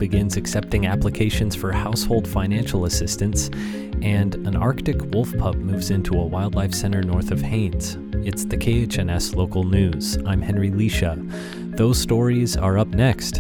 begins accepting applications for household financial assistance, and an Arctic wolf pup moves into a wildlife center north of Haines. It's the KHNS Local News. I'm Henry Leisha. Those stories are up next.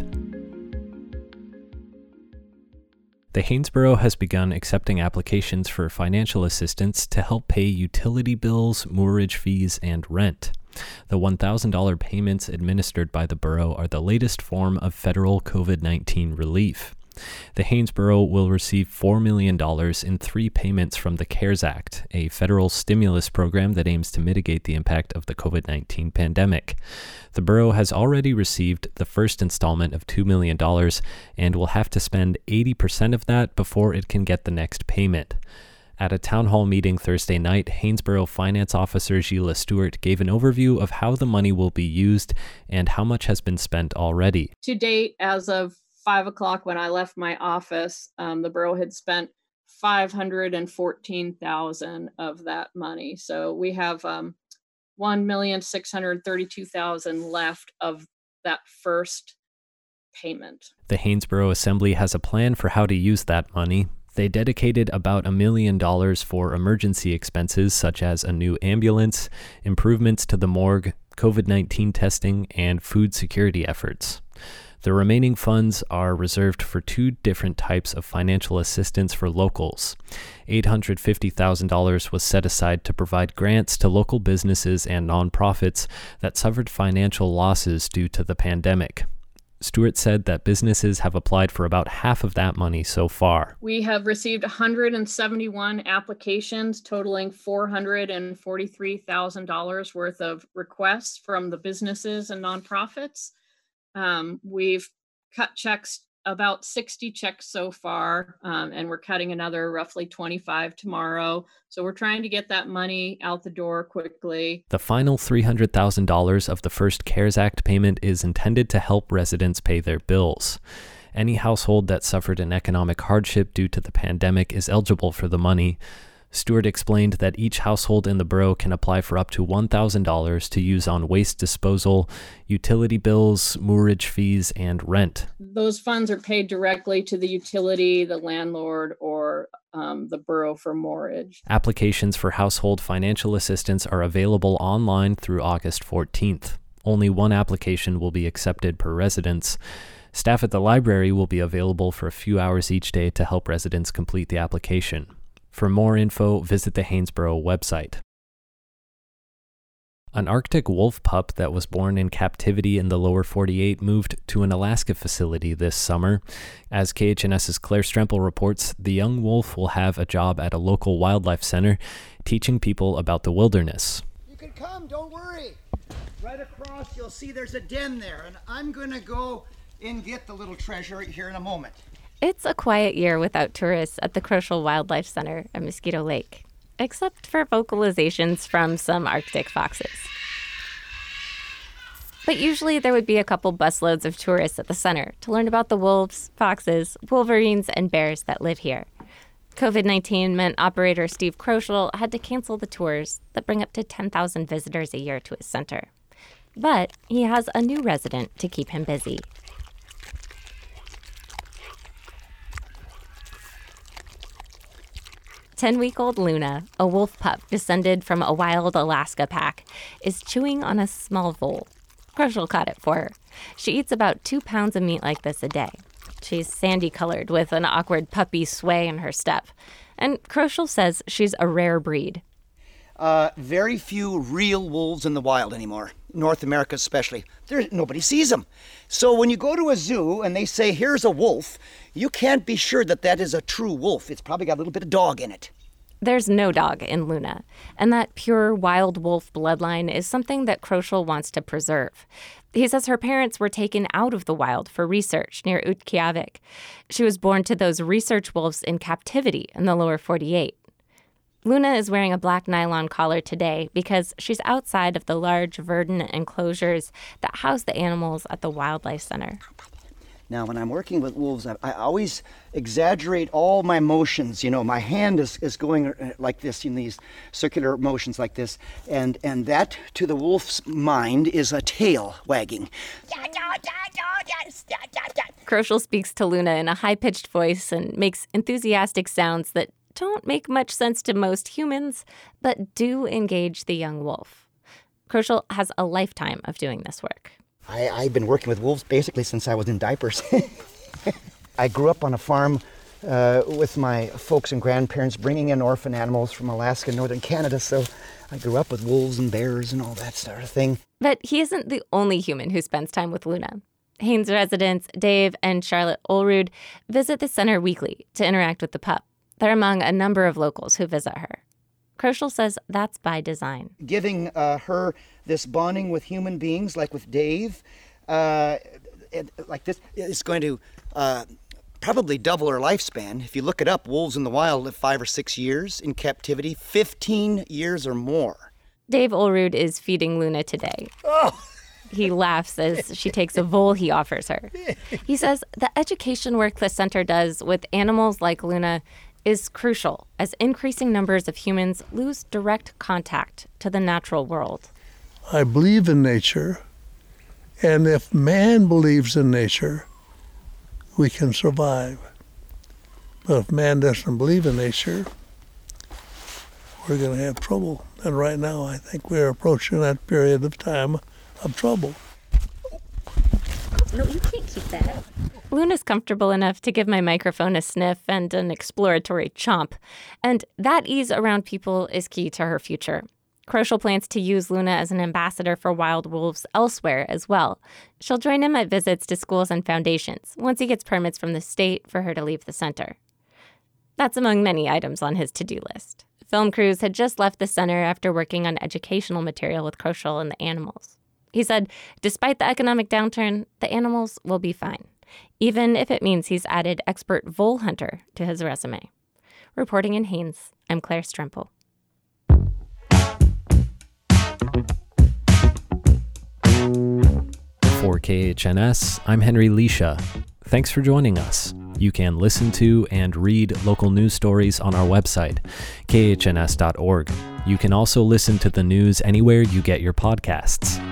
The Hanesboro has begun accepting applications for financial assistance to help pay utility bills, moorage fees, and rent. The $1,000 payments administered by the borough are the latest form of federal COVID-19 relief. The Hanesboro will receive $4 million in 3 payments from the CARES Act, a federal stimulus program that aims to mitigate the impact of the COVID-19 pandemic. The borough has already received the first installment of $2 million and will have to spend 80% of that before it can get the next payment. At a town hall meeting Thursday night, Hanesboro Finance Officer Sheila Stewart gave an overview of how the money will be used and how much has been spent already. To date, as of 5 o'clock when I left my office, the borough had spent $514,000 of that money. So we have $1,632,000 left of that first payment. The Hanesboro Assembly has a plan for how to use that money. They dedicated about $1 million for emergency expenses such as a new ambulance, improvements to the morgue, COVID-19 testing, and food security efforts. The remaining funds are reserved for 2 different types of financial assistance for locals. $850,000 was set aside to provide grants to local businesses and nonprofits that suffered financial losses due to the pandemic. Stewart said that businesses have applied for about half of that money so far. We have received 171 applications totaling $443,000 worth of requests from the businesses and nonprofits. We've cut checks, about 60 checks so far, and we're cutting another roughly 25 tomorrow. So we're trying to get that money out the door quickly. The final $300,000 of the first CARES Act payment is intended to help residents pay their bills. Any household that suffered an economic hardship due to the pandemic is eligible for the money. Stewart explained that each household in the borough can apply for up to $1,000 to use on waste disposal, utility bills, moorage fees, and rent. Those funds are paid directly to the utility, the landlord, or the borough for moorage. Applications for household financial assistance are available online through August 14th. Only 1 application will be accepted per residence. Staff at the library will be available for a few hours each day to help residents complete the application. For more info, visit the Hanesboro website. An Arctic wolf pup that was born in captivity in the lower 48 moved to an Alaska facility this summer. As KHNS's Claire Strempel reports, the young wolf will have a job at a local wildlife center, teaching people about the wilderness. You can come, don't worry. Right across, you'll see there's a den there, and I'm going to go and get the little treasure here in a moment. It's a quiet year without tourists at the Crochel Wildlife Center at Mosquito Lake, except for vocalizations from some Arctic foxes. But usually there would be a couple busloads of tourists at the center to learn about the wolves, foxes, wolverines, and bears that live here. COVID-19 meant operator Steve Crochel had to cancel the tours that bring up to 10,000 visitors a year to his center. But he has a new resident to keep him busy. 10-week-old Luna, a wolf pup descended from a wild Alaska pack, is chewing on a small vole. Crochel caught it for her. She eats about 2 pounds of meat like this a day. She's sandy-colored with an awkward puppy sway in her step. And Crochel says she's a rare breed. Very few real wolves in the wild anymore, North America especially. Nobody sees them. So when you go to a zoo and they say, here's a wolf, you can't be sure that that is a true wolf. It's probably got a little bit of dog in it. There's no dog in Luna, and that pure wild wolf bloodline is something that Crochel wants to preserve. He says her parents were taken out of the wild for research near Utqiagvik. She was born to those research wolves in captivity in the lower 48. Luna is wearing a black nylon collar today because she's outside of the large verdant enclosures that house the animals at the Wildlife Center. Now, when I'm working with wolves, I always exaggerate all my motions. My hand is going like this in these circular motions like this. And that, to the wolf's mind, is a tail wagging. Kroschel speaks to Luna in a high-pitched voice and makes enthusiastic sounds that don't make much sense to most humans, but do engage the young wolf. Kroschel has a lifetime of doing this work. I've been working with wolves basically since I was in diapers. I grew up on a farm with my folks and grandparents, bringing in orphan animals from Alaska and northern Canada, so I grew up with wolves and bears and all that sort of thing. But he isn't the only human who spends time with Luna. Haines residents Dave and Charlotte Olrud visit the center weekly to interact with the pup. They're among a number of locals who visit her. Kroschel says that's by design. Giving her this bonding with human beings, like with Dave, like this, is going to probably double her lifespan. If you look it up, wolves in the wild live 5 or 6 years, in captivity 15 years or more. Dave Olrud is feeding Luna today. Oh! He laughs as she takes a vole he offers her. He says the education work the center does with animals like Luna is crucial as increasing numbers of humans lose direct contact to the natural world. I believe in nature, and if man believes in nature, we can survive. But if man doesn't believe in nature, we're going to have trouble. And right now, I think we're approaching that period of time of trouble. No, you can't keep that. Luna's comfortable enough to give my microphone a sniff and an exploratory chomp. And that ease around people is key to her future. Kroschel plans to use Luna as an ambassador for wild wolves elsewhere as well. She'll join him at visits to schools and foundations once he gets permits from the state for her to leave the center. That's among many items on his to-do list. Film crews had just left the center after working on educational material with Kroschel and the animals. He said, despite the economic downturn, the animals will be fine, even if it means he's added expert vole hunter to his resume. Reporting in Haines, I'm Claire Strempel. For KHNS, I'm Henry Leisha. Thanks for joining us. You can listen to and read local news stories on our website, khns.org. You can also listen to the news anywhere you get your podcasts.